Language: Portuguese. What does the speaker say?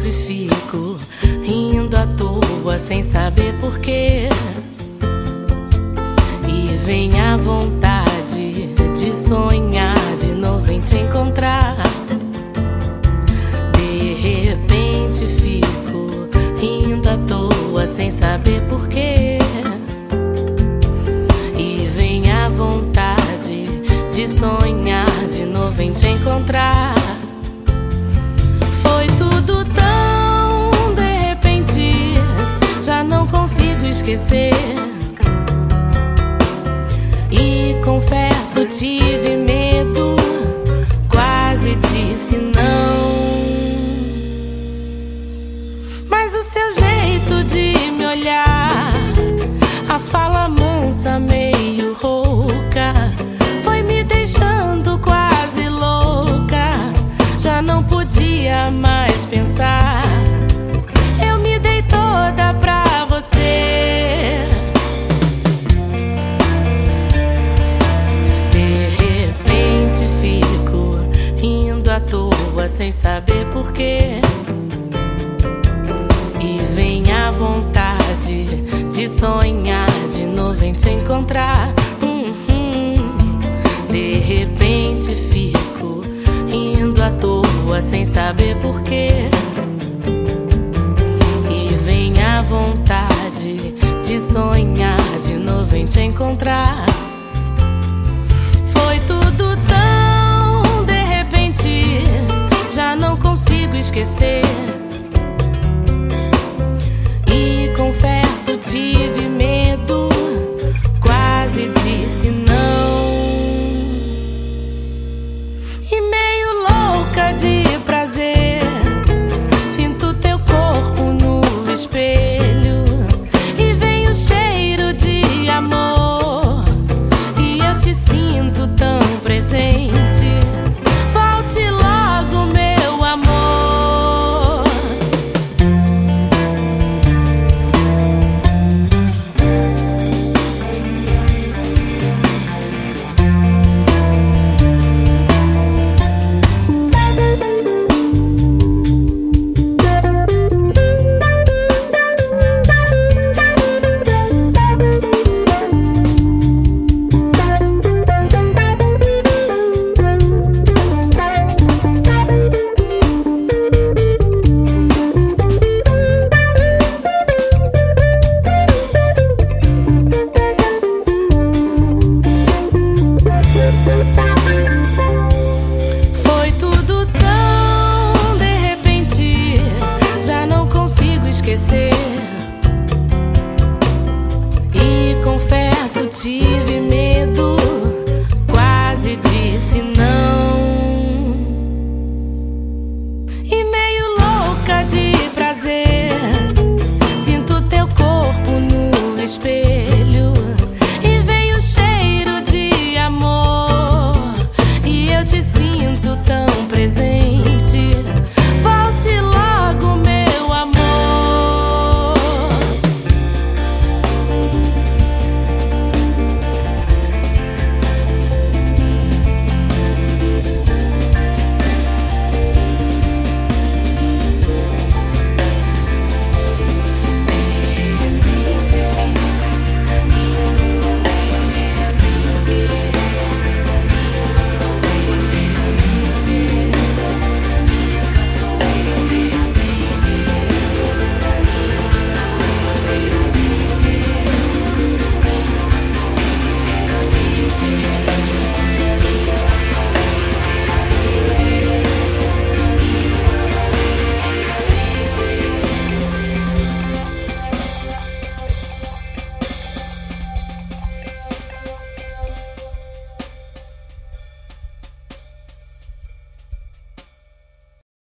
repente fico rindo à toa sem saber porquê. E vem a vontade de sonhar de novo em te encontrar. De repente fico rindo à toa sem saber porquê. E vem a vontade de sonhar de novo em te encontrar. Foi tudo tão de repente, já não consigo esquecer. E confesso, tive medo, quase disse não. Mas o seu jeito de me olhar, a fala mansa meio rouca, foi me deixando quase louca. Já não podia mais pensar, eu me dei toda pra você. De repente fico rindo à toa sem saber porquê. E vem a vontade de sonhar de novo em te encontrar. De repente fico rindo à toa sem saber porquê. E vem a vontade de sonhar de novo em te encontrar. Foi tudo tão de repente, já não consigo esquecer.